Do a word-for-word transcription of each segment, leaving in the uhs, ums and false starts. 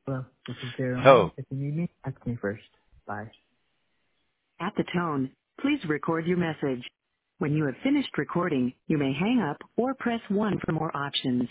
Hello, this is zero nine. Oh, If you need me, ask me first. Bye. At the tone, please record your message. When you have finished recording, you may hang up or press one for more options.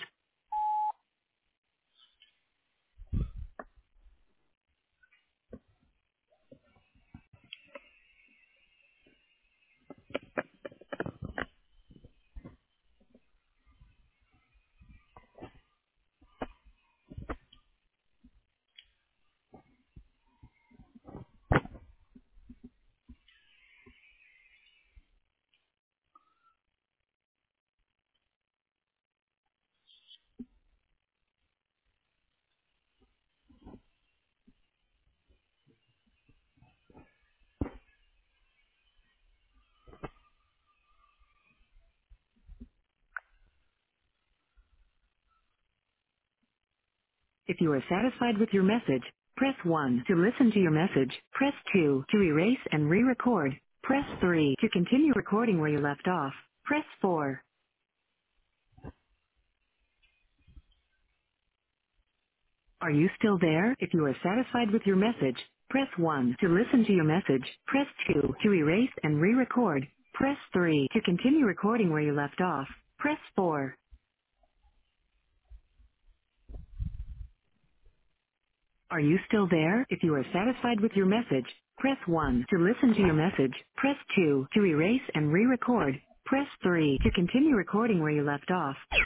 If you are satisfied with your message, press one. To listen to your message, press two. To erase and re-record, press three. To continue recording where you left off, press four. Are you still there? If you are satisfied with your message, press one. To listen to your message, press two. To erase and re-record, press three. To continue recording where you left off, press four. Are you still there? If you are satisfied with your message, press one. To listen to your message, press two. To erase and re-record, press three. To continue recording where you left off,